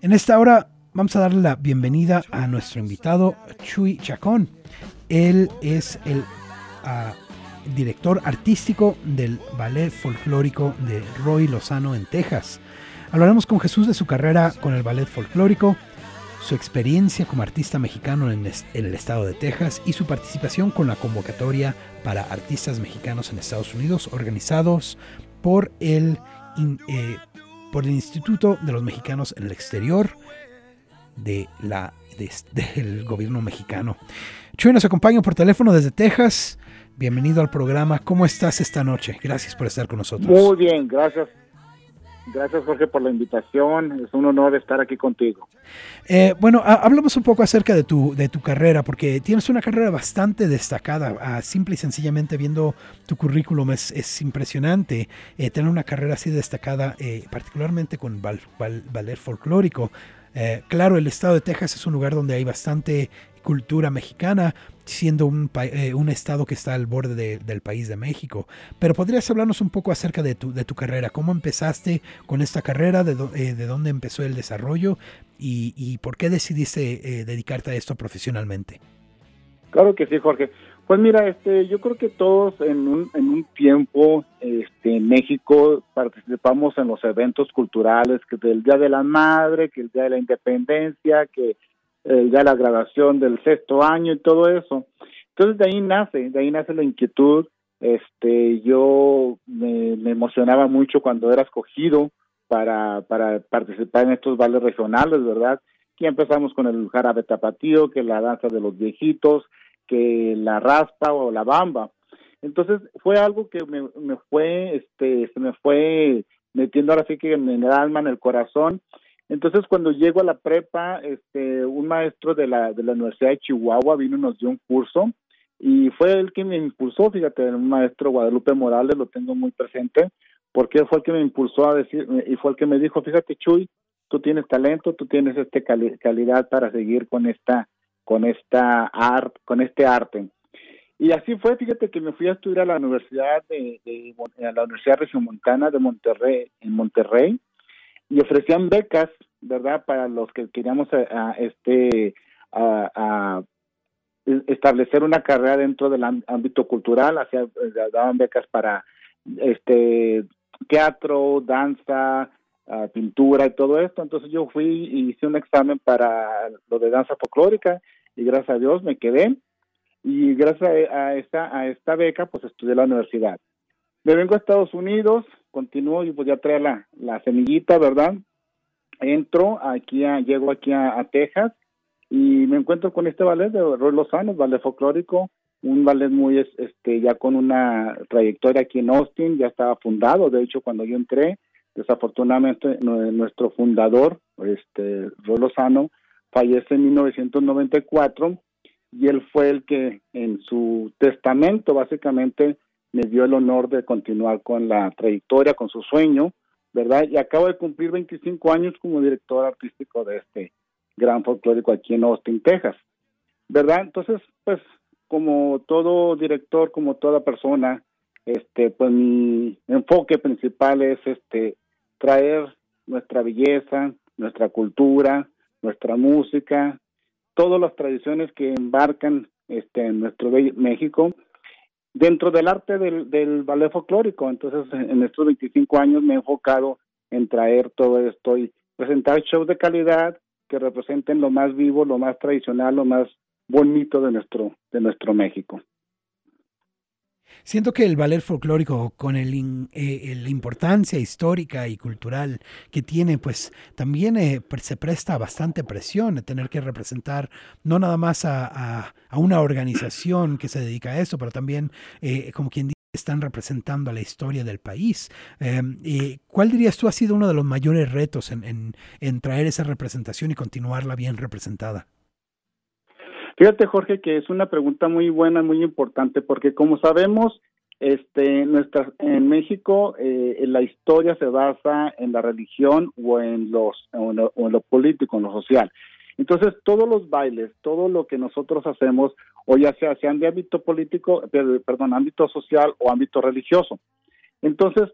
En esta hora vamos a darle la bienvenida a nuestro invitado Chuy Chacón. Él es el director artístico del Ballet Folclórico de Roy Lozano en Texas. Hablaremos con Jesús de su carrera con el ballet folclórico, su experiencia como artista mexicano en el estado de Texas y su participación con la convocatoria para artistas mexicanos en Estados Unidos organizados por el Instituto de los Mexicanos en el Exterior del gobierno mexicano. Chuy nos acompaña por teléfono desde Texas. Bienvenido al programa. ¿Cómo estás esta noche? Gracias por estar con nosotros. Muy bien, gracias. Gracias, Jorge, por la invitación. Es un honor estar aquí contigo. Bueno, hablamos un poco acerca de tu carrera, porque tienes una carrera bastante destacada. Simple y sencillamente viendo tu currículum es impresionante tener una carrera así destacada, particularmente con ballet folclórico. Claro, el estado de Texas es un lugar donde hay bastante cultura mexicana, siendo un estado que está al borde del país de México. Pero ¿podrías hablarnos un poco acerca de tu carrera? ¿Cómo empezaste con esta carrera? ¿De dónde empezó el desarrollo? ¿Y por qué decidiste dedicarte a esto profesionalmente? Claro que sí, Jorge. Pues mira, yo creo que todos en un tiempo en México participamos en los eventos culturales, que del Día de la Madre, que el Día de la Independencia, que el día de la graduación del 6º año y todo eso. Entonces de ahí nace la inquietud. Yo me emocionaba mucho cuando era escogido para participar en estos bailes regionales, ¿verdad? Que empezamos con el jarabe tapatío, que la danza de los viejitos, que la raspa o la bamba. Entonces fue algo que se me fue metiendo ahora sí que en el alma, en el corazón. Entonces cuando llego a la prepa, un maestro de la Universidad de Chihuahua vino y nos dio un curso, y fue él quien me impulsó. Fíjate, un maestro, Guadalupe Morales, lo tengo muy presente, porque él fue el que me impulsó a decir, y fue el que me dijo: fíjate, Chuy, tú tienes talento, tú tienes calidad para seguir con este arte. Y así fue. Fíjate que me fui a estudiar a la Universidad a la Universidad Regiomontana de Monterrey, en Monterrey, y ofrecían becas, ¿verdad?, para los que queríamos establecer una carrera dentro del ámbito cultural. Daban becas para teatro, danza, pintura y todo esto. Entonces yo fui y hice un examen para lo de danza folclórica, y gracias a Dios me quedé, y gracias a esta beca pues estudié en la universidad. Me vengo a Estados Unidos, continúo y pues ya trae la semillita, ¿verdad? Llego aquí a Texas, y me encuentro con este ballet de Roy Lozano, ballet folclórico, un ballet muy ya con una trayectoria aquí en Austin. Ya estaba fundado. De hecho, cuando yo entré, desafortunadamente nuestro fundador, Roy Lozano, fallece en 1994, y él fue el que en su testamento básicamente me dio el honor de continuar con la trayectoria, con su sueño, ¿verdad? Y acabo de cumplir 25 años como director artístico de este gran folclórico aquí en Austin, Texas, ¿verdad? Entonces, pues, como todo director, como toda persona, pues mi enfoque principal es traer nuestra belleza, nuestra cultura, nuestra música, todas las tradiciones que embarcan en nuestro México dentro del arte del ballet folclórico. Entonces, en estos 25 años me he enfocado en traer todo esto y presentar shows de calidad que representen lo más vivo, lo más tradicional, lo más bonito de nuestro México. Siento que el ballet folclórico, con la importancia histórica y cultural que tiene, pues también se presta a bastante presión de tener que representar no nada más a una organización que se dedica a eso, pero también, como quien dice, están representando a la historia del país. ¿Cuál dirías tú ha sido uno de los mayores retos en traer esa representación y continuarla bien representada? Fíjate, Jorge, que es una pregunta muy buena, muy importante, porque como sabemos, en México la historia se basa en la religión o en lo político, en lo social. Entonces, todos los bailes, todo lo que nosotros hacemos, o ya sean de ámbito político, ámbito social o ámbito religioso. Entonces,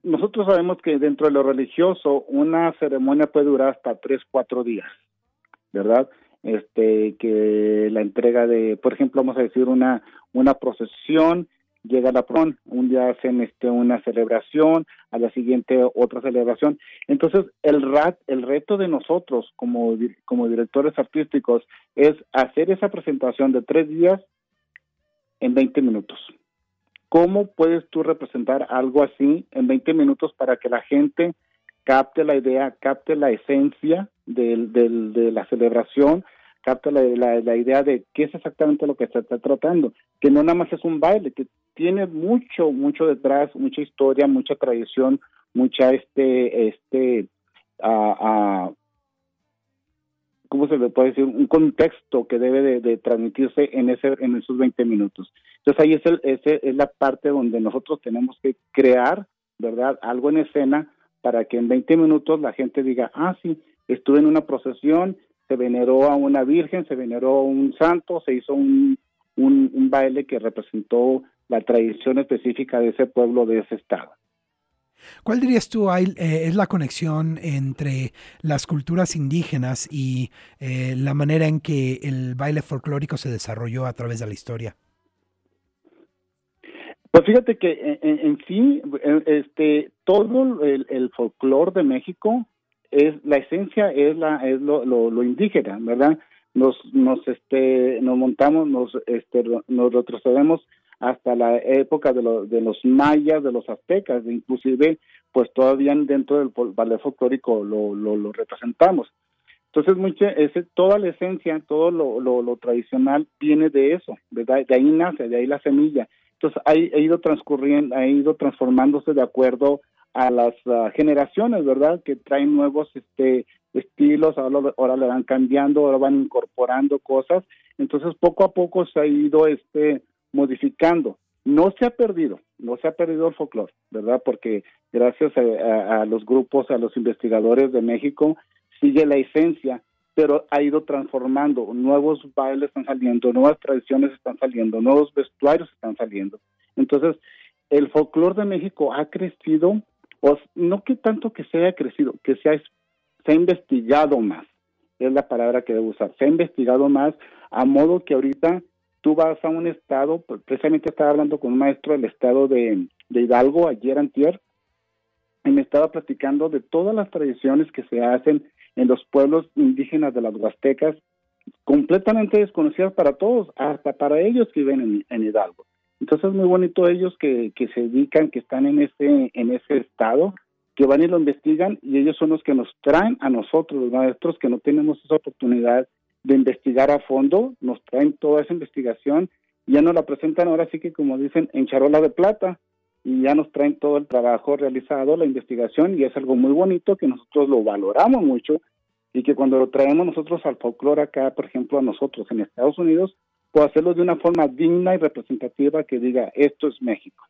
nosotros sabemos que dentro de lo religioso una ceremonia puede durar hasta 3, 4 días, ¿verdad? Que la entrega de, por ejemplo, vamos a decir una procesión, llega la procesión, un día hacen una celebración, a la siguiente otra celebración. Entonces, el reto de nosotros como directores artísticos es hacer esa presentación de 3 días en 20 minutos. ¿Cómo puedes tú representar algo así en 20 minutos para que la gente capte la idea, capte la esencia de la celebración, capte la idea de qué es exactamente lo que se está tratando? Que no nada más es un baile, que tiene mucho detrás, mucha historia, mucha tradición, mucha ¿cómo se le puede decir? Un contexto que debe de transmitirse en esos 20 minutos. Entonces ahí es la parte donde nosotros tenemos que crear, ¿verdad?, algo en escena para que en 20 minutos la gente diga, sí, estuve en una procesión, se veneró a una virgen, se veneró a un santo, se hizo un baile que representó la tradición específica de ese pueblo, de ese estado. ¿Cuál dirías tú es la conexión entre las culturas indígenas y la manera en que el baile folclórico se desarrolló a través de la historia? Pues fíjate que en sí, todo el folclore de México la esencia es lo indígena, ¿verdad? Nos montamos, nos retrocedemos hasta la época de los mayas, de los aztecas, inclusive pues todavía dentro del ballet folclórico lo representamos. Entonces toda la esencia, todo lo tradicional viene de eso, ¿verdad? De ahí nace, de ahí la semilla. Entonces ha ido transformándose de acuerdo a las generaciones, ¿verdad? Que traen nuevos estilos, ahora le van cambiando, ahora van incorporando cosas. Entonces poco a poco se ha ido modificando. No se ha perdido el folclore, ¿verdad? Porque gracias a los grupos, a los investigadores de México, sigue la esencia, pero ha ido transformando. Nuevos bailes están saliendo, nuevas tradiciones están saliendo, nuevos vestuarios están saliendo. Entonces, el folclore de México ha crecido, no que tanto que se haya crecido, que se ha investigado más, es la palabra que debo usar, se ha investigado más, a modo que ahorita tú vas a un estado, precisamente estaba hablando con un maestro del estado de Hidalgo, ayer antier, y me estaba platicando de todas las tradiciones que se hacen en los pueblos indígenas de las Huastecas, completamente desconocidas para todos, hasta para ellos que viven en Hidalgo. Entonces es muy bonito ellos que se dedican, que están en ese estado, que van y lo investigan, y ellos son los que nos traen a nosotros, los maestros, que no tenemos esa oportunidad de investigar a fondo, nos traen toda esa investigación y ya nos la presentan ahora sí que, como dicen, en charola de plata, y ya nos traen todo el trabajo realizado, la investigación, y es algo muy bonito que nosotros lo valoramos mucho, y que cuando lo traemos nosotros al folclore acá, por ejemplo, a nosotros en Estados Unidos, pues hacerlo de una forma digna y representativa que diga, esto es México.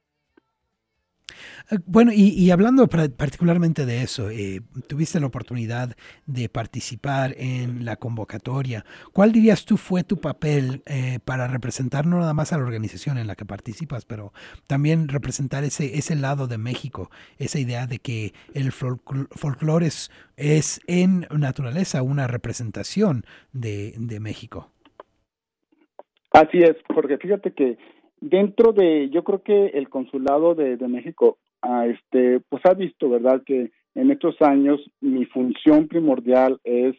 Bueno, y hablando particularmente de eso, tuviste la oportunidad de participar en la convocatoria. ¿Cuál dirías tú fue tu papel para representar no nada más a la organización en la que participas, pero también representar ese lado de México, esa idea de que el folclore es en naturaleza una representación de México? Así es, porque fíjate que yo creo que el consulado de México, pues ha visto, ¿verdad?, que en estos años mi función primordial es,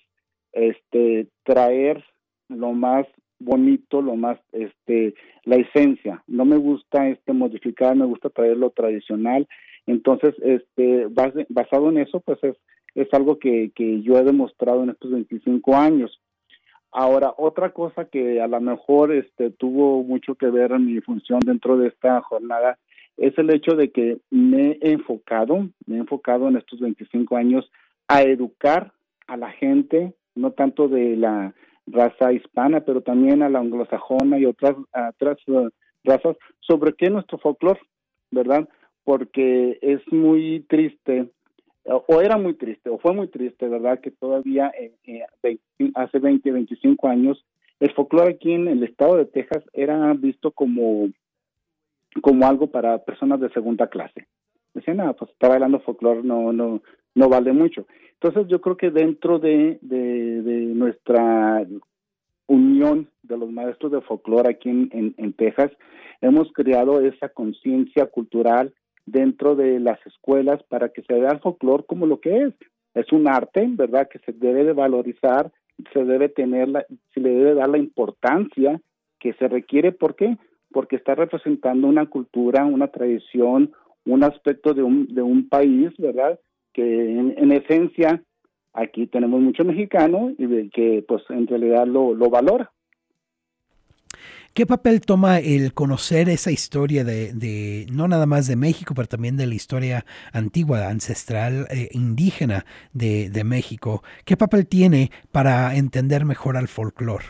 traer lo más bonito, lo más, la esencia. No me gusta, modificar, me gusta traer lo tradicional. Entonces, basado en eso, pues es algo que yo he demostrado en estos 25 años. Ahora, otra cosa que a lo mejor tuvo mucho que ver en mi función dentro de esta jornada es el hecho de que me he enfocado en estos 25 años a educar a la gente, no tanto de la raza hispana, pero también a la anglosajona y otras razas, sobre qué es nuestro folclore, ¿verdad? Porque es muy triste, o era muy triste, o fue muy triste, ¿verdad?, que todavía hace 20, 25 años, el folclore aquí en el estado de Texas era visto como algo para personas de segunda clase, decían, pues está bailando folclore, no vale mucho. Entonces yo creo que dentro de nuestra unión de los maestros de folclore aquí en Texas, hemos creado esa conciencia cultural dentro de las escuelas para que se vea el folclore como lo que es. Es un arte, ¿verdad?, que se debe de valorizar, se le debe dar la importancia que se requiere. ¿Por qué? Porque está representando una cultura, una tradición, un aspecto de un país, ¿verdad?, que en esencia aquí tenemos mucho mexicano y de que pues en realidad lo valora. ¿Qué papel toma el conocer esa historia de no nada más de México, pero también de la historia antigua, ancestral, indígena de México? ¿Qué papel tiene para entender mejor al folclore?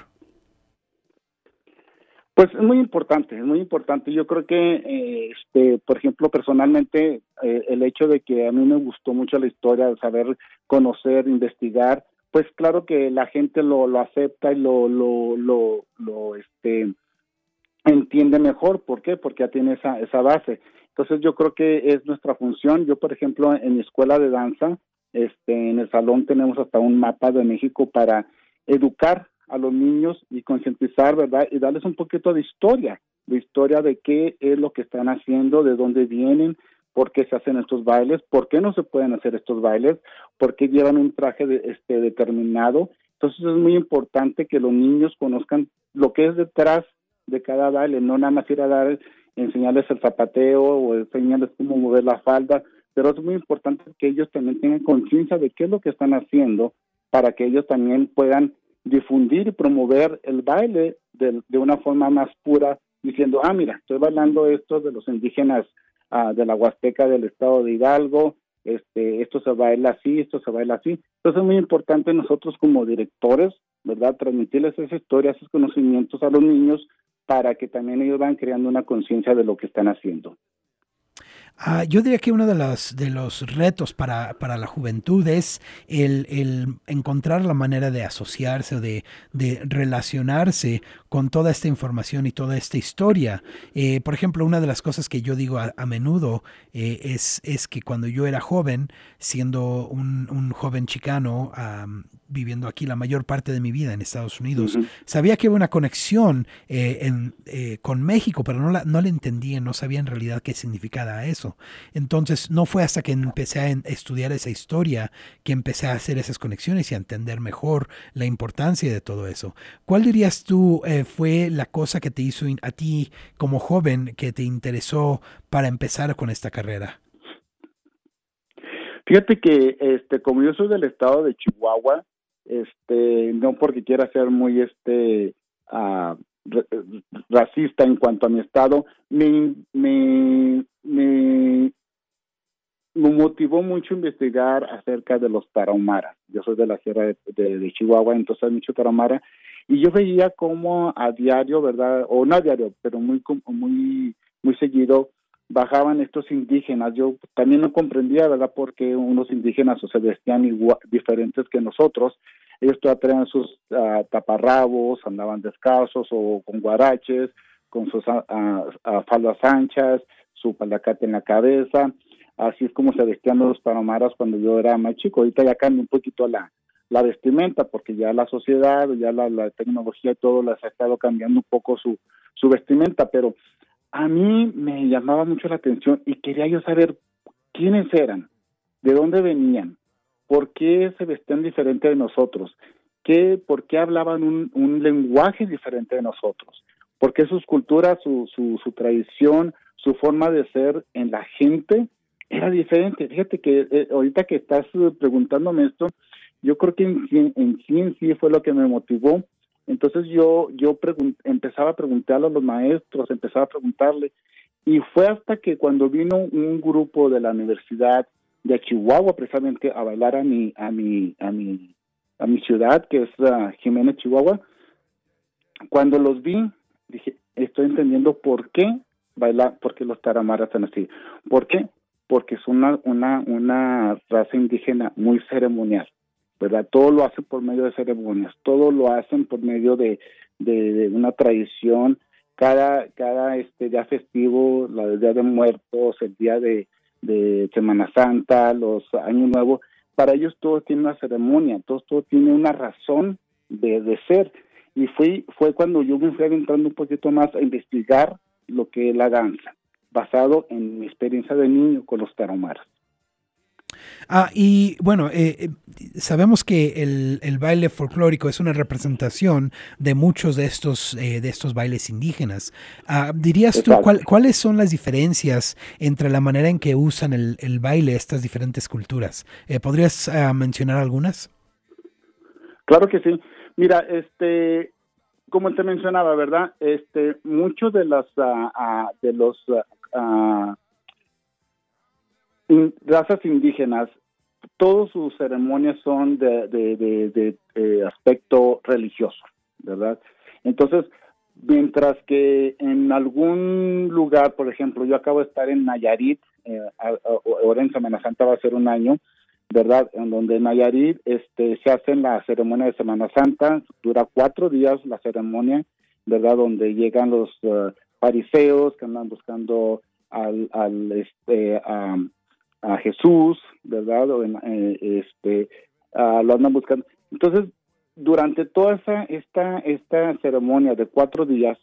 Pues es muy importante, es muy importante. Yo creo que, por ejemplo, personalmente, el hecho de que a mí me gustó mucho la historia, de saber conocer, investigar, pues claro que la gente lo acepta y entiende mejor. ¿Por qué? Porque ya tiene esa base. Entonces yo creo que es nuestra función. Yo, por ejemplo, en mi escuela de danza, en el salón tenemos hasta un mapa de México para educar a los niños y concientizar, ¿verdad? Y darles un poquito de historia de qué es lo que están haciendo, de dónde vienen, por qué se hacen estos bailes, por qué no se pueden hacer estos bailes, por qué llevan un traje determinado. Entonces es muy importante que los niños conozcan lo que es detrás de cada baile, no nada más ir a enseñarles el zapateo o enseñarles cómo mover la falda, pero es muy importante que ellos también tengan conciencia de qué es lo que están haciendo para que ellos también puedan difundir y promover el baile de una forma más pura, diciendo, mira, estoy bailando esto de los indígenas de la Huasteca del estado de Hidalgo, esto se baila así, esto se baila así. Entonces es muy importante nosotros como directores, ¿verdad?, transmitirles esa historia, esos conocimientos a los niños para que también ellos van creando una conciencia de lo que están haciendo. Yo diría que uno de los retos para la juventud es el encontrar la manera de asociarse o de relacionarse con toda esta información y toda esta historia. Por ejemplo, una de las cosas que yo digo a menudo es que cuando yo era joven, siendo un joven chicano, viviendo aquí la mayor parte de mi vida en Estados Unidos, sabía que había una conexión con México, pero no la entendía, no sabía en realidad qué significaba eso. Entonces no fue hasta que empecé a estudiar esa historia que empecé a hacer esas conexiones y a entender mejor la importancia de todo eso. ¿Cuál dirías tú fue la cosa que te hizo a ti como joven que te interesó para empezar con esta carrera? Fíjate que como yo soy del estado de Chihuahua, no porque quiera ser muy uh, racista en cuanto a mi estado, me motivó mucho investigar acerca de los tarahumaras. Yo soy de la sierra de Chihuahua, entonces hay mucho tarahumara, y yo veía cómo a diario, ¿verdad? O no a diario, pero muy seguido, bajaban estos indígenas. Yo también no comprendía, ¿verdad?, por qué unos indígenas se vestían diferentes que nosotros. Ellos todavía traían sus taparrabos, andaban descalzos o con guaraches, con sus faldas anchas, su palacate en la cabeza. Así es como se vestían los tarahumaras cuando yo era más chico. Ahorita ya cambia un poquito la vestimenta, porque ya la sociedad, ya la tecnología y todo les ha estado cambiando un poco su vestimenta, pero a mí me llamaba mucho la atención y quería yo saber quiénes eran, de dónde venían, por qué se vestían diferente de nosotros, por qué hablaban un lenguaje diferente de nosotros, por qué sus culturas, su tradición, su forma de ser en la gente era diferente. Fíjate que ahorita que estás preguntándome esto, yo creo que en sí fue lo que me motivó. Entonces yo empezaba a preguntarle a los maestros, empezaba a preguntarle, y fue hasta que cuando vino un grupo de la Universidad de Chihuahua precisamente a bailar a mi ciudad, que es Jiménez, Chihuahua. Cuando los vi, dije, estoy entendiendo por qué los tarahumaras están así. ¿Por qué? Porque es una raza indígena muy ceremonial, ¿verdad? Todo lo hacen por medio de ceremonias, todo lo hacen por medio de una tradición. Cada día festivo, el Día de Muertos, el día de de Semana Santa, los Año Nuevo, para ellos todo tiene una ceremonia, todo tiene una razón de ser. Y fue cuando yo me fui adentrando un poquito más a investigar lo que es la danza, basado en mi experiencia de niño con los tarahumaras. Y bueno, sabemos que el baile folclórico es una representación de muchos de estos bailes indígenas. ¿Dirías tú cuáles son las diferencias entre la manera en que usan el baile estas diferentes culturas? ¿Podrías mencionar algunas? Claro que sí. Mira, como te mencionaba, ¿verdad? Muchos de los razas indígenas, todas sus ceremonias son de aspecto religioso, ¿verdad? Entonces, mientras que en algún lugar, por ejemplo, yo acabo de estar en Nayarit, ahora en Semana Santa va a ser un año, ¿verdad? En donde en Nayarit se hace la ceremonia de Semana Santa, dura 4 días la ceremonia, ¿verdad? Donde llegan los fariseos que andan buscando a Jesús, ¿verdad? Lo andan buscando. Entonces, durante toda esta ceremonia de 4 días,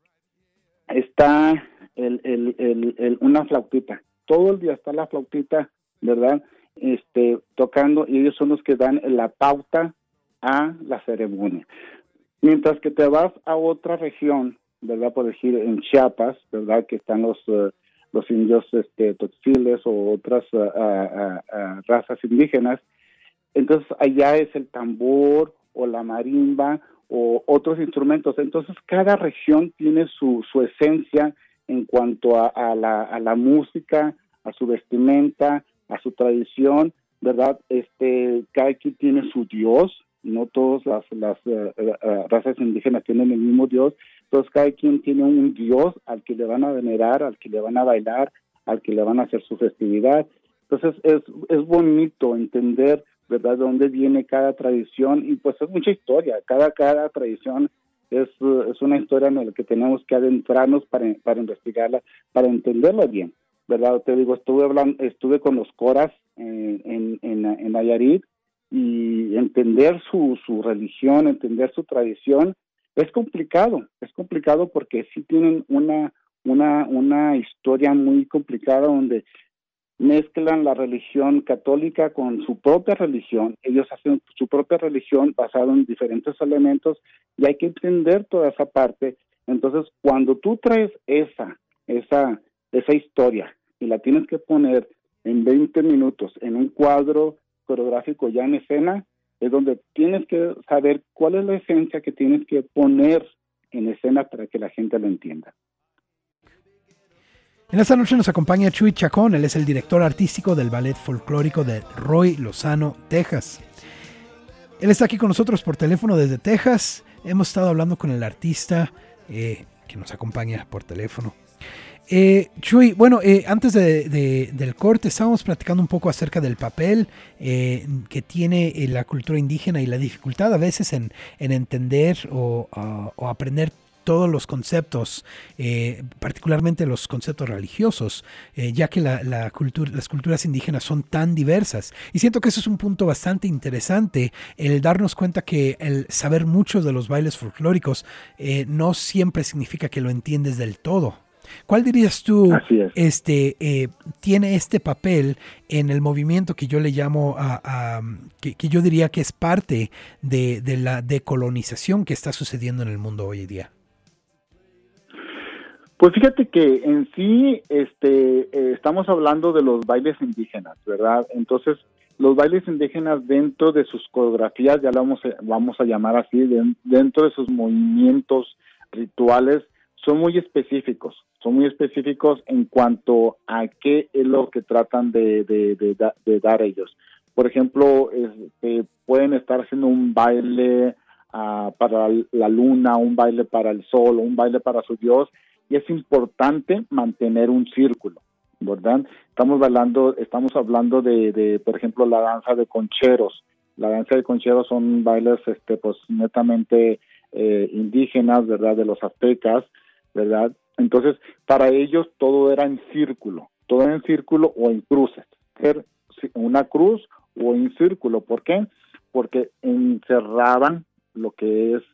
está una flautita. Todo el día está la flautita, ¿verdad? Tocando, y ellos son los que dan la pauta a la ceremonia. Mientras que te vas a otra región, ¿verdad? Por decir, en Chiapas, ¿verdad? Que están los indios tzotziltes o otras razas indígenas. Entonces allá es el tambor o la marimba o otros instrumentos. Entonces cada región tiene su esencia en cuanto a la música, a su vestimenta, a su tradición, ¿verdad? Cada quien tiene su dios. No todas las razas indígenas tienen el mismo dios. Entonces cada quien tiene un dios al que le van a venerar, al que le van a bailar, al que le van a hacer su festividad. Entonces es bonito entender, ¿verdad?, de dónde viene cada tradición, y pues es mucha historia. Cada tradición es una historia en la que tenemos que adentrarnos para investigarla, para entenderla bien, ¿verdad? Te digo, estuve con los coras en Nayarit, y entender su religión, entender su tradición, es complicado porque sí tienen una historia muy complicada, donde mezclan la religión católica con su propia religión. Ellos hacen su propia religión basada en diferentes elementos, y hay que entender toda esa parte. Entonces, cuando tú traes esa historia y la tienes que poner en 20 minutos en un cuadro coreográfico ya en escena, es donde tienes que saber cuál es la esencia que tienes que poner en escena para que la gente lo entienda. En esta noche nos acompaña Chuy Chacón. Él es el director artístico del ballet folclórico de Roy Lozano, Texas. Él está aquí con nosotros por teléfono desde Texas. Hemos estado hablando con el artista que nos acompaña por teléfono. Chuy, bueno, antes del corte estábamos platicando un poco acerca del papel que tiene la cultura indígena y la dificultad a veces en entender o aprender todos los conceptos, particularmente los conceptos religiosos, ya que las culturas indígenas son tan diversas. Y siento que eso es un punto bastante interesante, el darnos cuenta que el saber mucho de los bailes folclóricos no siempre significa que lo entiendes del todo. ¿Cuál dirías tú tiene este papel en el movimiento que yo le llamo que yo diría que es parte de la decolonización que está sucediendo en el mundo hoy en día? Pues fíjate que en sí estamos hablando de los bailes indígenas, ¿verdad? Entonces, los bailes indígenas, dentro de sus coreografías, ya lo vamos a llamar así, dentro de sus movimientos rituales, son muy específicos en cuanto a qué es lo que tratan de dar ellos. Por ejemplo, pueden estar haciendo un baile para la luna, un baile para el sol, un baile para su dios, y es importante mantener un círculo, ¿verdad? Estamos hablando de, por ejemplo, la danza de concheros. La danza de concheros son bailes pues netamente indígenas, ¿verdad?, de los aztecas, ¿verdad? Entonces, para ellos todo era en círculo, todo en círculo o en cruces, ser una cruz o en círculo. ¿Por qué? Porque encerraban lo que es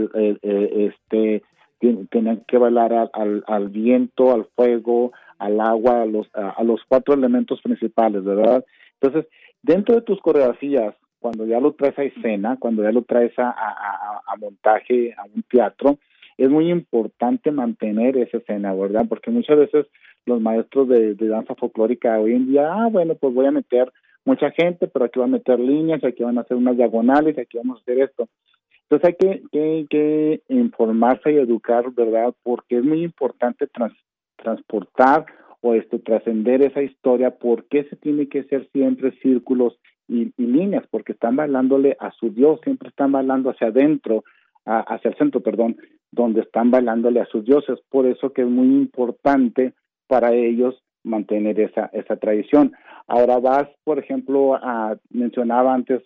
tenían que bailar al viento, al fuego, al agua, a los 4 elementos principales, ¿verdad? Entonces, dentro de tus coreografías, cuando ya lo traes a escena, cuando ya lo traes a montaje, a un teatro, es muy importante mantener esa escena, ¿verdad? Porque muchas veces los maestros de danza folclórica hoy en día, bueno, pues voy a meter mucha gente, pero aquí voy a meter líneas, aquí van a hacer unas diagonales, aquí vamos a hacer esto. Entonces hay que informarse y educar, ¿verdad? Porque es muy importante transportar o trascender esa historia. ¿Por qué se tiene que hacer siempre círculos y líneas? Porque están bailándole a su Dios, siempre están bailando hacia adentro, hacia el centro, perdón, donde están bailándole a sus dioses. Por eso que es muy importante para ellos mantener esa tradición. Ahora vas, por ejemplo, mencionaba antes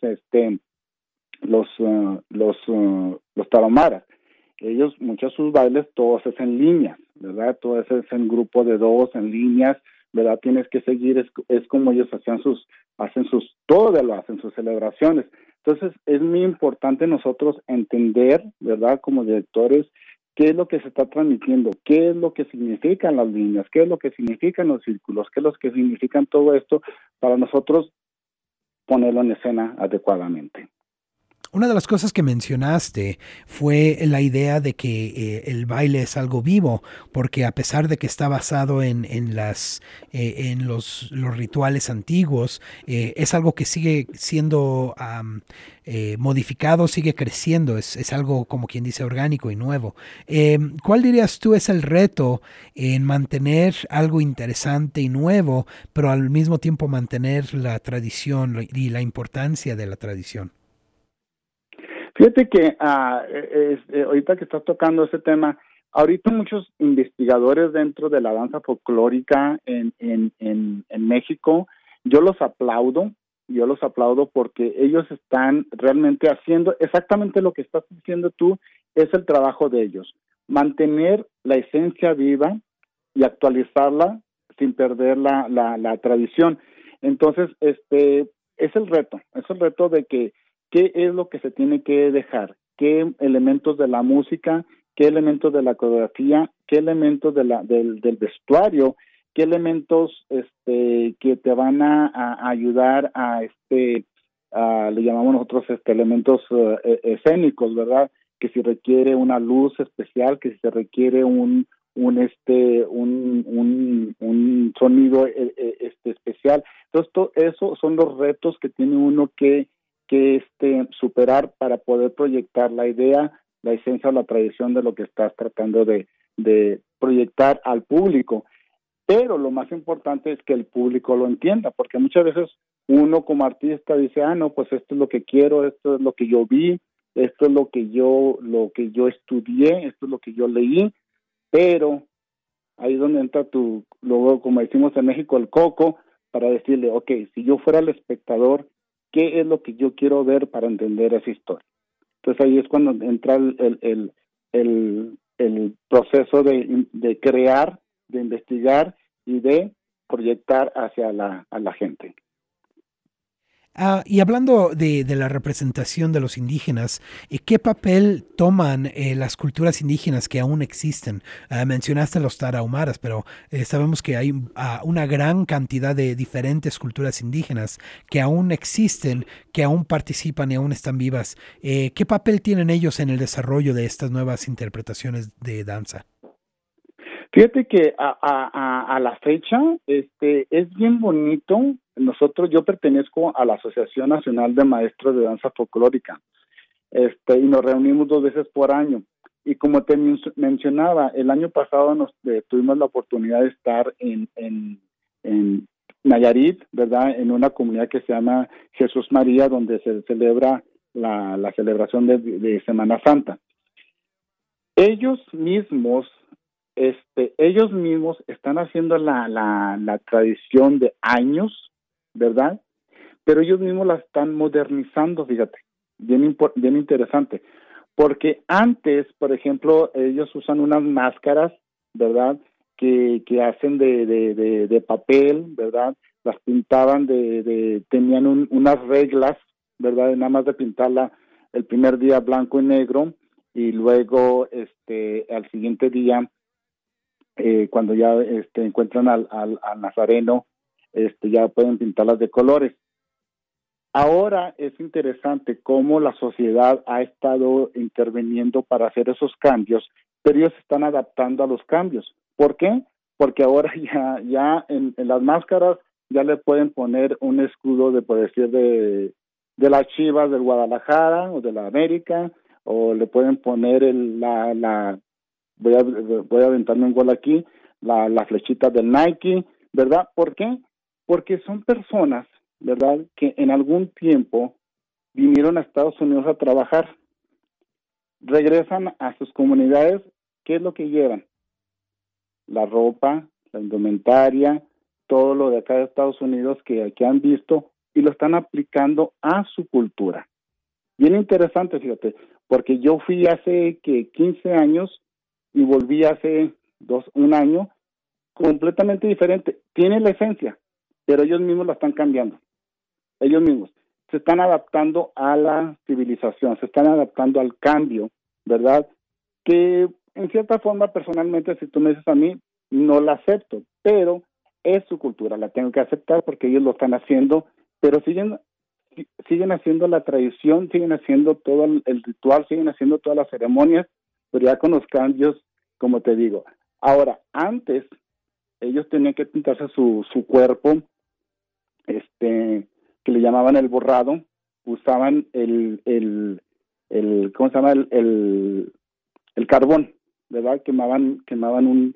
los tarahumaras. Ellos, muchos de sus bailes, todos es en líneas, ¿verdad? Todo es en grupo de 2, en líneas, ¿verdad? Tienes que seguir, es como ellos todo lo hacen, sus celebraciones. Entonces, es muy importante nosotros entender, ¿verdad? Como directores, qué es lo que se está transmitiendo, qué es lo que significan las líneas, qué es lo que significan los círculos, qué es lo que significan todo esto, para nosotros ponerlo en escena adecuadamente. Una de las cosas que mencionaste fue la idea de que el baile es algo vivo, porque a pesar de que está basado en los rituales antiguos, es algo que sigue siendo modificado, sigue creciendo, es algo como quien dice orgánico y nuevo. ¿Cuál dirías tú es el reto en mantener algo interesante y nuevo, pero al mismo tiempo mantener la tradición y la importancia de la tradición? Fíjate que ahorita que estás tocando ese tema, ahorita muchos investigadores dentro de la danza folclórica en México, yo los aplaudo porque ellos están realmente haciendo exactamente lo que estás diciendo tú, es el trabajo de ellos, mantener la esencia viva y actualizarla sin perder la tradición. Entonces, es el reto de que qué es lo que se tiene que dejar, qué elementos de la música, qué elementos de la coreografía, qué elementos del vestuario, qué elementos que te van a ayudar le llamamos nosotros elementos escénicos, ¿verdad? Que si requiere una luz especial, que si se requiere un sonido especial. Entonces, eso son los retos que tiene uno que superar para poder proyectar la idea, la esencia o la tradición de lo que estás tratando de proyectar al público. Pero lo más importante es que el público lo entienda, porque muchas veces uno como artista dice, no, pues esto es lo que quiero, esto es lo que yo vi, esto es lo que yo estudié, esto es lo que yo leí, pero ahí es donde entra luego, como decimos en México, el coco, para decirle, ok, si yo fuera el espectador, ¿qué es lo que yo quiero ver para entender esa historia? Entonces ahí es cuando entra el proceso de crear, de investigar y de proyectar hacia a la gente. Y hablando de la representación de los indígenas, ¿qué papel toman las culturas indígenas que aún existen? Mencionaste los tarahumaras, pero sabemos que hay una gran cantidad de diferentes culturas indígenas que aún existen, que aún participan y aún están vivas. ¿Qué papel tienen ellos en el desarrollo de estas nuevas interpretaciones de danza? Fíjate que a la fecha es bien bonito. Yo pertenezco a la Asociación Nacional de Maestros de Danza Folclórica y nos reunimos 2 veces por año. Y como te mencionaba, el año pasado tuvimos la oportunidad de estar en Nayarit, ¿verdad? En una comunidad que se llama Jesús María, donde se celebra la celebración de Semana Santa. Ellos mismos están haciendo la tradición de años, ¿verdad? Pero ellos mismos la están modernizando, fíjate, bien interesante, porque antes, por ejemplo, ellos usan unas máscaras, ¿verdad? que hacen de papel, ¿verdad? Las pintaban tenían unas reglas, ¿verdad? Nada más de pintarla el primer día blanco y negro, y luego al siguiente día, cuando ya encuentran al nazareno, ya pueden pintarlas de colores. Ahora es interesante cómo la sociedad ha estado interviniendo para hacer esos cambios, pero ellos se están adaptando a los cambios. ¿Por qué? Porque ahora ya en las máscaras ya le pueden poner un escudo de, por decir, de las Chivas del Guadalajara o de la América, o le pueden poner voy a aventarme un gol aquí, la flechita del Nike, ¿verdad? ¿Por qué? Porque son personas, ¿verdad?, que en algún tiempo vinieron a Estados Unidos a trabajar, regresan a sus comunidades. ¿Qué es lo que llevan? La ropa, la indumentaria, todo lo de acá de Estados Unidos que han visto, y lo están aplicando a su cultura. Bien interesante, fíjate, porque yo fui hace 15 años y volví hace un año, completamente diferente. Tiene la esencia, pero ellos mismos la están cambiando. Ellos mismos se están adaptando a la civilización, se están adaptando al cambio, ¿verdad? Que en cierta forma, personalmente, si tú me dices a mí, no la acepto, pero es su cultura, la tengo que aceptar porque ellos lo están haciendo, pero siguen haciendo la tradición, siguen haciendo todo el ritual, siguen haciendo todas las ceremonias, pero ya con los cambios, como te digo. Ahora, antes, ellos tenían que pintarse su cuerpo, que le llamaban el borrado, usaban ¿cómo se llama? El carbón, ¿verdad? Quemaban un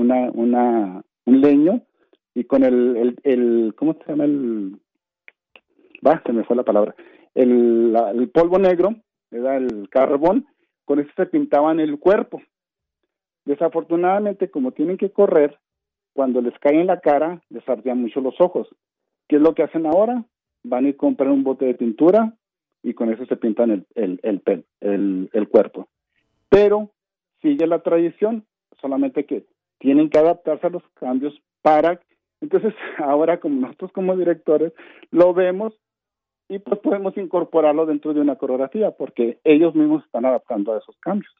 leño, y con ¿cómo se llama? Se me fue la palabra. El polvo negro, ¿verdad? El carbón, con eso se pintaban el cuerpo. Desafortunadamente, como tienen que correr, cuando les cae en la cara, les ardían mucho los ojos. ¿Qué es lo que hacen ahora? Van y compran un bote de pintura y con eso se pintan el cuerpo. Pero sigue la tradición, solamente que tienen que adaptarse a los cambios entonces ahora, como nosotros como directores lo vemos, y pues podemos incorporarlo dentro de una coreografía porque ellos mismos están adaptando a esos cambios.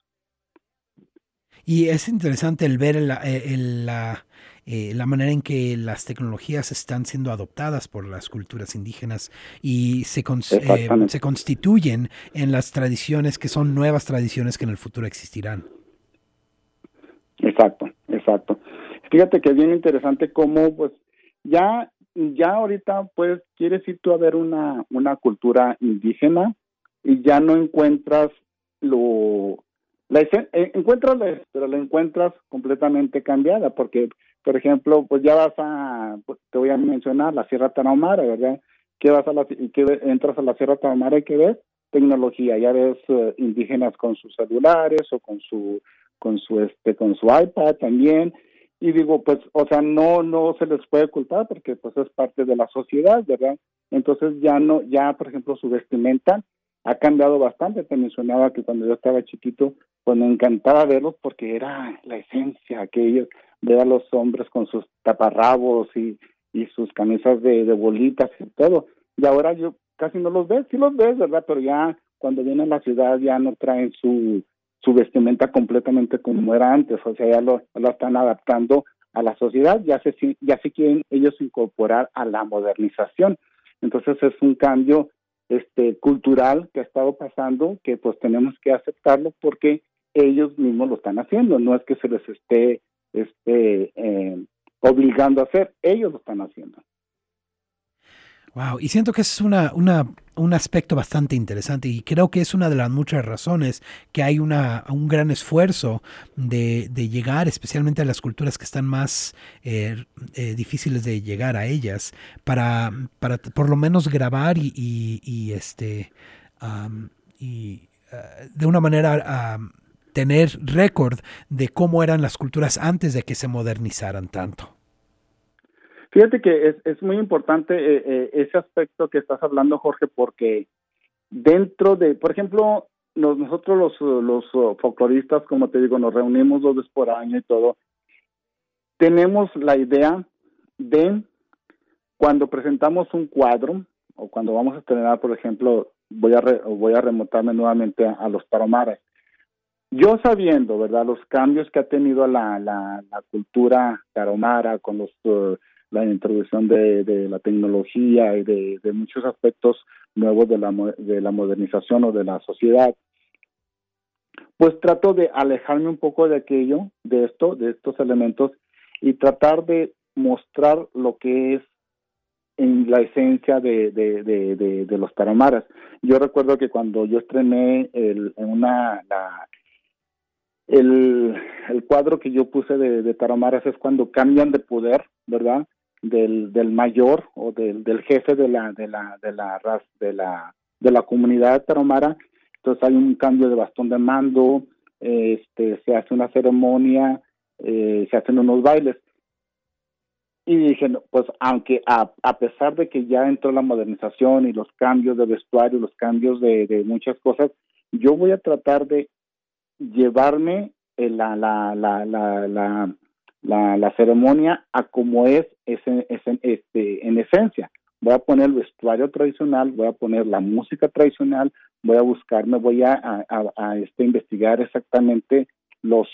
Y es interesante el ver la manera en que las tecnologías están siendo adoptadas por las culturas indígenas y se constituyen en las tradiciones que son nuevas tradiciones que en el futuro existirán. Exacto. Fíjate que es bien interesante cómo pues ya ahorita pues quieres ir tú a ver una cultura indígena y ya no encuentras pero la encuentras completamente cambiada, porque, por ejemplo, pues ya te voy a mencionar la Sierra Tarahumara, ¿verdad? Entras a la Sierra Tarahumara y ¿qué ves? Tecnología, ya ves indígenas con sus celulares o con su iPad también, y digo, pues, o sea, no se les puede culpar porque pues es parte de la sociedad, ¿verdad? Entonces ya por ejemplo su vestimenta ha cambiado bastante. Te mencionaba que cuando yo estaba chiquito, pues me encantaba verlos porque era la esencia, que ellos, ver a los hombres con sus taparrabos y sus camisas de bolitas y todo. Y ahora yo casi no los ves, sí los ves, ¿verdad? Pero ya cuando vienen a la ciudad ya no traen su vestimenta completamente como era antes, o sea, ya lo están adaptando a la sociedad, ya se quieren ellos incorporar a la modernización. Entonces es un cambio cultural que ha estado pasando, que pues tenemos que aceptarlo porque ellos mismos lo están haciendo, no es que se les esté obligando a hacer, ellos lo están haciendo. Wow, y siento que es un aspecto bastante interesante y creo que es una de las muchas razones que hay un gran esfuerzo de llegar especialmente a las culturas que están más difíciles de llegar a ellas para por lo menos grabar de una manera tener récord de cómo eran las culturas antes de que se modernizaran tanto. Fíjate que es muy importante ese aspecto que estás hablando, Jorge, porque dentro de, por ejemplo, nosotros los folcloristas, como te digo, nos reunimos 2 veces por año y todo. tenemos la idea de cuando presentamos un cuadro o cuando vamos a estrenar, por ejemplo, voy a remontarme nuevamente a los tarahumaras. Yo sabiendo, ¿verdad?, los cambios que ha tenido la cultura tarahumara con la introducción de la tecnología y de muchos aspectos nuevos de la modernización o de la sociedad, pues trato de alejarme un poco de aquello, de estos elementos, y tratar de mostrar lo que es en la esencia de los tarahumaras. Yo recuerdo que cuando yo estrené el cuadro que yo puse de tarahumaras es cuando cambian de poder, ¿verdad?, del mayor o del jefe de la comunidad tarahumara. Entonces hay un cambio de bastón de mando, se hace una ceremonia, se hacen unos bailes. Y dije, no, pues aunque a pesar de que ya entró la modernización y los cambios de vestuario, los cambios de muchas cosas, yo voy a tratar de llevarme la ceremonia a como es en esencia. Voy a poner el vestuario tradicional, voy a poner la música tradicional, voy a investigar exactamente los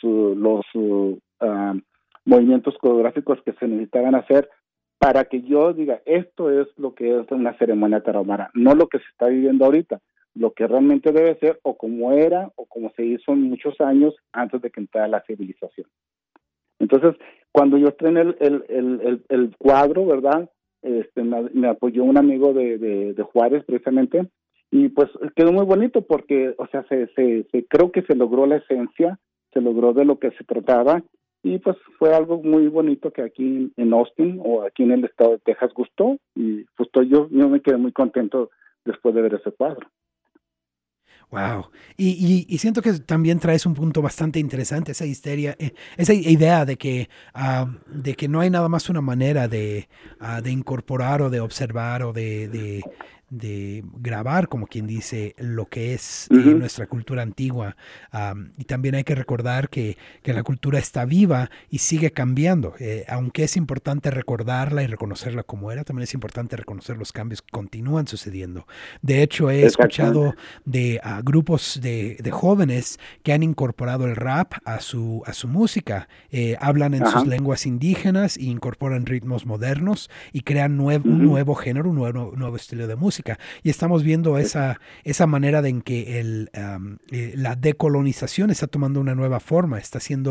movimientos coreográficos que se necesitaban hacer para que yo diga, esto es lo que es una ceremonia tarahumara, no lo que se está viviendo ahorita, lo que realmente debe ser, o como era, o como se hizo en muchos años antes de que entrara la civilización. Entonces, cuando yo estrené el cuadro, ¿verdad?, me apoyó un amigo de Juárez, precisamente, y pues quedó muy bonito porque, o sea, creo que se logró la esencia, se logró de lo que se trataba, y pues fue algo muy bonito que aquí en Austin o aquí en el estado de Texas gustó, y justo yo me quedé muy contento después de ver ese cuadro. Wow. Y siento que también traes un punto bastante interesante, esa histeria, esa idea de que no hay nada más una manera de incorporar o de observar o de grabar, como quien dice, lo que es Uh-huh. nuestra cultura antigua. Y también hay que recordar que la cultura está viva y sigue cambiando. Aunque es importante recordarla y reconocerla como era, también es importante reconocer los cambios que continúan sucediendo. De hecho, he Exactamente. escuchado de grupos de jóvenes que han incorporado el rap a su música. Hablan en sus Ajá. lenguas indígenas e incorporan ritmos modernos y crean un Uh-huh. nuevo género, un nuevo estilo de música. Y estamos viendo esa manera en que la decolonización está tomando una nueva forma,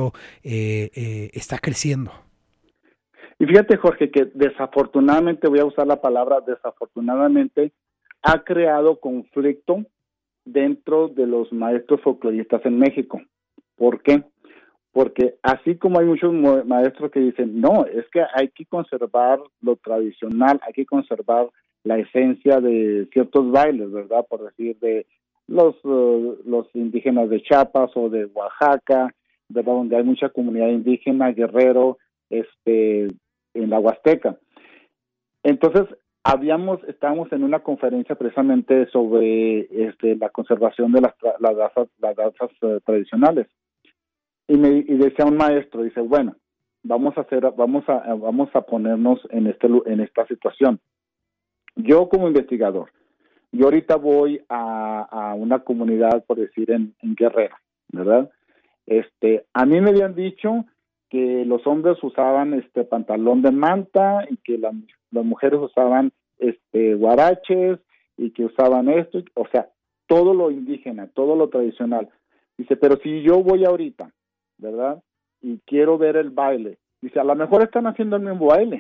está creciendo. Y fíjate, Jorge, que desafortunadamente, voy a usar la palabra desafortunadamente, ha creado conflicto dentro de los maestros folcloristas en México. ¿Por qué? Porque así como hay muchos maestros que dicen, no, es que hay que conservar lo tradicional, hay que conservar la esencia de ciertos bailes, ¿verdad? Por decir, de los indígenas de Chiapas o de Oaxaca, ¿verdad? Donde hay mucha comunidad indígena, guerrero, en la Huasteca. Entonces, estábamos en una conferencia precisamente sobre la conservación de las danzas tradicionales. Y decía un maestro, dice, bueno, vamos a ponernos en esta situación. Yo como investigador, yo ahorita voy a una comunidad, por decir, en Guerrero, ¿verdad? A mí me habían dicho que los hombres usaban pantalón de manta y que las mujeres usaban huaraches y que usaban esto, o sea, todo lo indígena, todo lo tradicional. Dice, pero si yo voy ahorita, ¿verdad?, y quiero ver el baile, dice, a lo mejor están haciendo el mismo baile,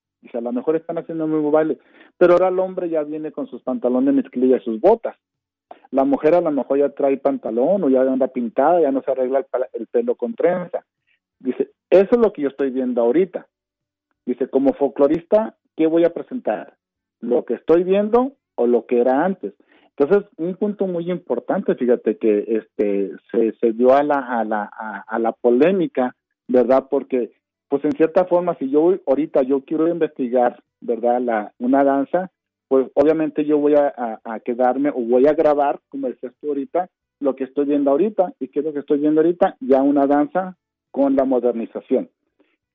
pero ahora el hombre ya viene con sus pantalones de mezclilla y sus botas. La mujer a lo mejor ya trae pantalón o ya anda pintada, ya no se arregla el pelo con trenza. Dice, eso es lo que yo estoy viendo ahorita. Dice, como folclorista, ¿qué voy a presentar? ¿Lo que estoy viendo o lo que era antes? Entonces, un punto muy importante, fíjate, que se dio a la polémica, ¿verdad? Porque, pues en cierta forma, si ahorita yo quiero investigar, ¿verdad?, una danza, pues obviamente yo voy a quedarme o voy a grabar, como decías tú ahorita, lo que estoy viendo ahorita. ¿Y qué es lo que estoy viendo ahorita? Ya una danza con la modernización.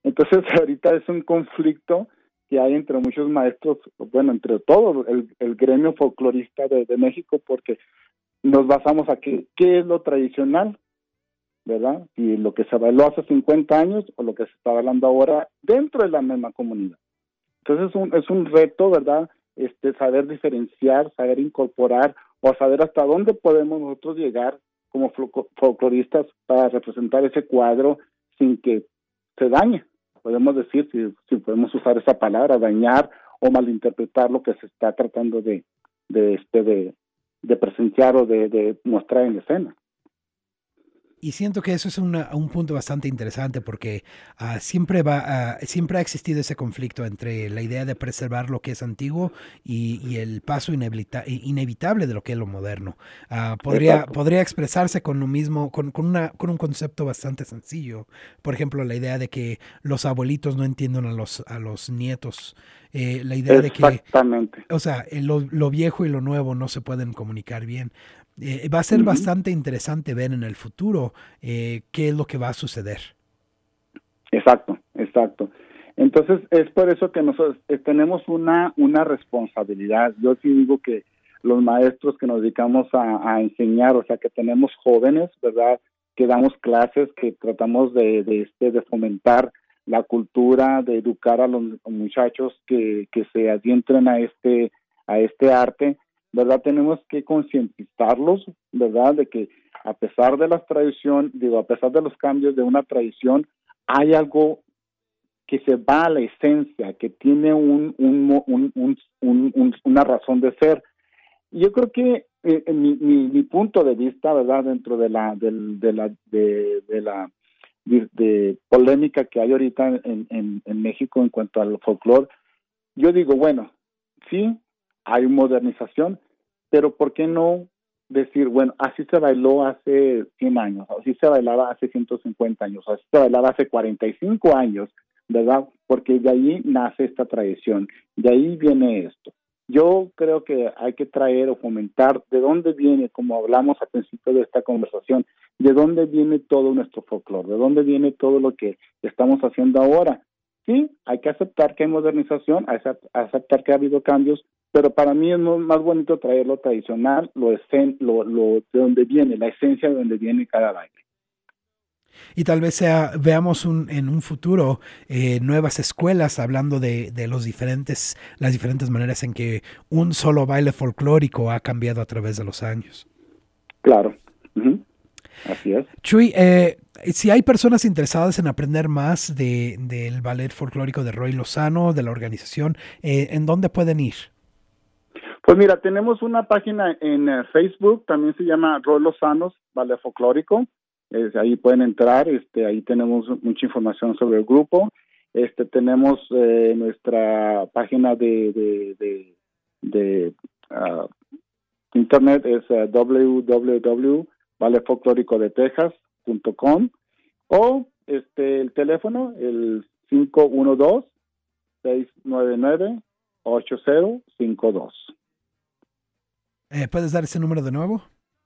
Entonces ahorita es un conflicto que hay entre muchos maestros, bueno, entre todo el gremio folclorista de México, porque nos basamos a qué es lo tradicional, ¿verdad? Si lo que se bailó hace 50 años o lo que se está bailando ahora dentro de la misma comunidad. Entonces es un reto, ¿verdad? Saber diferenciar, saber incorporar o saber hasta dónde podemos nosotros llegar como folcloristas para representar ese cuadro sin que se dañe. Podemos decir, si podemos usar esa palabra, dañar o malinterpretar lo que se está tratando de presenciar o de mostrar en escena. Y siento que eso es un punto bastante interesante porque siempre ha existido ese conflicto entre la idea de preservar lo que es antiguo y el paso inevitable de lo que es lo moderno. Podría expresarse con lo mismo, con un concepto bastante sencillo. Por ejemplo, la idea de que los abuelitos no entiendan a los nietos. La idea de que, o sea, lo viejo y lo nuevo no se pueden comunicar bien. Va a ser bastante interesante ver en el futuro qué es lo que va a suceder. Exacto. Entonces, es por eso que nosotros tenemos una responsabilidad. Yo sí digo que los maestros que nos dedicamos a enseñar, o sea, que tenemos jóvenes, ¿verdad?, que damos clases, que tratamos de fomentar la cultura, de educar a los muchachos que se adientren a este arte, ¿verdad? Tenemos que concientizarlos, ¿verdad?, de que a pesar de las a pesar de los cambios de una tradición, hay algo que se va a la esencia, que tiene una razón de ser. Y yo creo que mi punto de vista, ¿verdad?, dentro de la polémica que hay ahorita en México en cuanto al folclore, yo digo, bueno, sí, hay modernización, pero ¿por qué no decir, bueno, así se bailó hace 100 años, así se bailaba hace 150 años, así se bailaba hace 45 años, ¿verdad? Porque de ahí nace esta tradición, de ahí viene esto. Yo creo que hay que traer o fomentar de dónde viene, como hablamos al principio de esta conversación, de dónde viene todo nuestro folclore, de dónde viene todo lo que estamos haciendo ahora. Sí, hay que aceptar que hay modernización, aceptar que ha habido cambios, pero para mí es más bonito traer lo tradicional, de donde viene, la esencia de donde viene cada baile. Y tal vez veamos en un futuro nuevas escuelas hablando de las diferentes maneras en que un solo baile folclórico ha cambiado a través de los años. Claro. Así es. Chuy, si hay personas interesadas en aprender más del ballet folclórico de Roy Lozano, de la organización, ¿en dónde pueden ir? Pues mira, tenemos una página en Facebook, también se llama Roy Lozano's Ballet Folclórico. Ahí pueden entrar, ahí tenemos mucha información sobre el grupo. Tenemos nuestra página de internet, es www.balletfolcloricodetejas.com, o el teléfono, el 512-699-8052. ¿Puedes dar ese número de nuevo?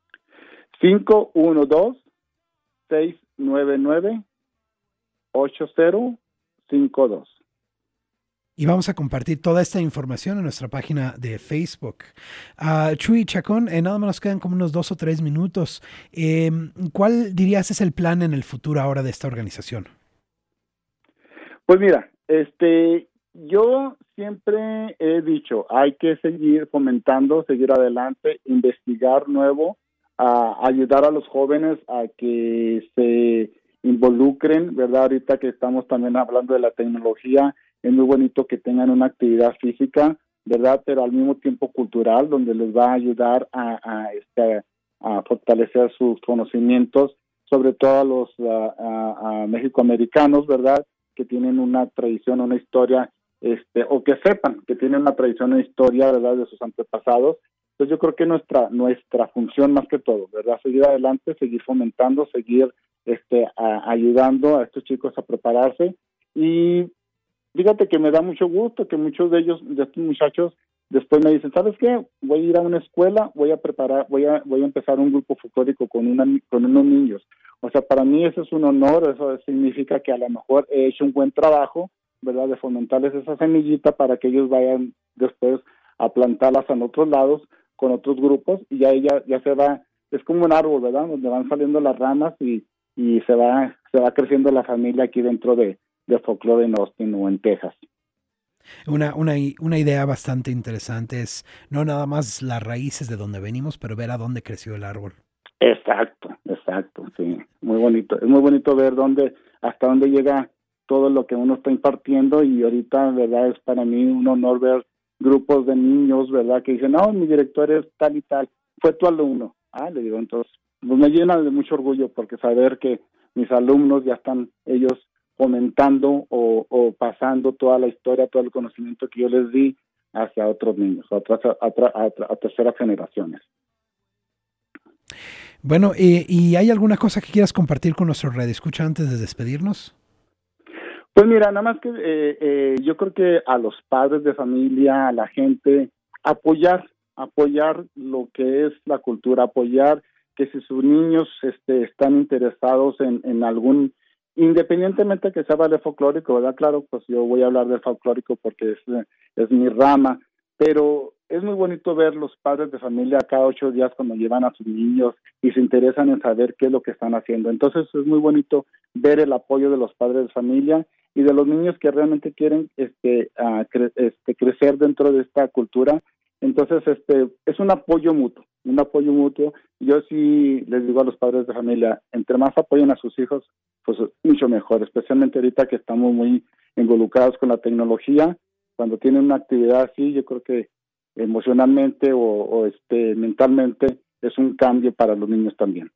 512-699-8052. Y vamos a compartir toda esta información en nuestra página de Facebook. Chuy Chacón, nada más nos quedan como unos 2 o 3 minutos. ¿Cuál dirías es el plan en el futuro ahora de esta organización? Pues mira, yo siempre he dicho, hay que seguir fomentando, seguir adelante, investigar nuevo, ayudar a los jóvenes a que se involucren, ¿verdad? Ahorita que estamos también hablando de la tecnología, es muy bonito que tengan una actividad física, ¿verdad?, pero al mismo tiempo cultural, donde les va a ayudar a fortalecer sus conocimientos, sobre todo a los mexicoamericanos, ¿verdad?, que tienen una tradición, una historia, o que sepan que tienen una tradición, una historia, ¿verdad?, de sus antepasados. Entonces yo creo que nuestra función más que todo, ¿verdad?, seguir adelante, seguir fomentando, seguir ayudando a estos chicos a prepararse. Y fíjate que me da mucho gusto que muchos de estos muchachos, después me dicen, ¿sabes qué? Voy a ir a una escuela, voy a empezar un grupo folclórico con unos niños, O sea, para mí eso es un honor, eso significa que a lo mejor he hecho un buen trabajo, ¿verdad? De fomentarles esa semillita para que ellos vayan después a plantarlas en otros lados con otros grupos y ya ella ya se va, es como un árbol, ¿verdad? Donde van saliendo las ramas y se va creciendo la familia aquí dentro de folclore en Austin o en Texas. Una idea bastante interesante es no nada más las raíces de donde venimos, pero ver a dónde creció el árbol. Exacto, sí, muy bonito. Es muy bonito ver hasta dónde llega todo lo que uno está impartiendo y ahorita, verdad, es para mí un honor ver grupos de niños, verdad, que dicen, no, mi director es tal y tal, fue tu alumno. Le digo, entonces, pues me llena de mucho orgullo porque saber que mis alumnos ya están ellos fomentando o pasando toda la historia, todo el conocimiento que yo les di hacia otros niños, a terceras generaciones. Bueno, ¿y hay alguna cosa que quieras compartir con nuestro radioescucha antes de despedirnos? Pues mira, nada más que yo creo que a los padres de familia, a la gente, apoyar lo que es la cultura, apoyar que si sus niños están interesados en algún, independientemente que sea ballet folclórico, ¿verdad? Claro, pues yo voy a hablar del folclórico porque es mi rama, pero es muy bonito ver los padres de familia cada 8 días cuando llevan a sus niños y se interesan en saber qué es lo que están haciendo. Entonces es muy bonito ver el apoyo de los padres de familia y de los niños que realmente quieren crecer dentro de esta cultura. Entonces es un apoyo mutuo. Yo sí les digo a los padres de familia, entre más apoyen a sus hijos, pues mucho mejor, especialmente ahorita que estamos muy involucrados con la tecnología. Cuando tienen una actividad así, yo creo que emocionalmente o mentalmente es un cambio para los niños también.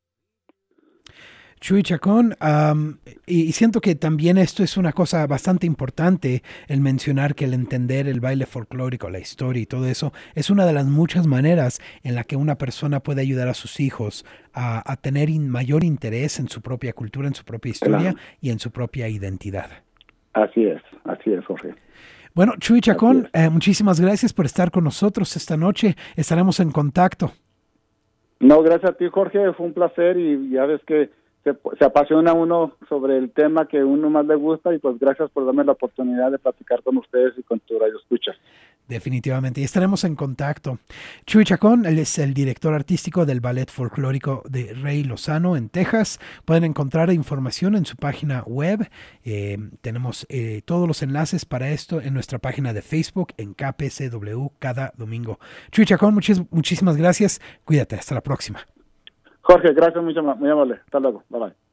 Chuy Chacón, y siento que también esto es una cosa bastante importante, el mencionar que el entender el baile folclórico, la historia y todo eso, es una de las muchas maneras en la que una persona puede ayudar a sus hijos a tener mayor interés en su propia cultura, en su propia historia y en su propia identidad. Así es, Jorge. Bueno, Chuy Chacón, muchísimas gracias por estar con nosotros esta noche. Estaremos en contacto. No, gracias a ti, Jorge. Fue un placer y ya ves que se apasiona uno sobre el tema que uno más le gusta y pues gracias por darme la oportunidad de platicar con ustedes y con tu radio escucha. Definitivamente, y estaremos en contacto. Chuy Chacón, él es el director artístico del Ballet Folclórico de Ray Lozano en Texas. Pueden encontrar información en su página web. Tenemos todos los enlaces para esto en nuestra página de Facebook en KPCW cada domingo. Chuy Chacón, muchísimas gracias. Cuídate, hasta la próxima. Jorge, gracias, muy amable. Hasta luego. Bye bye.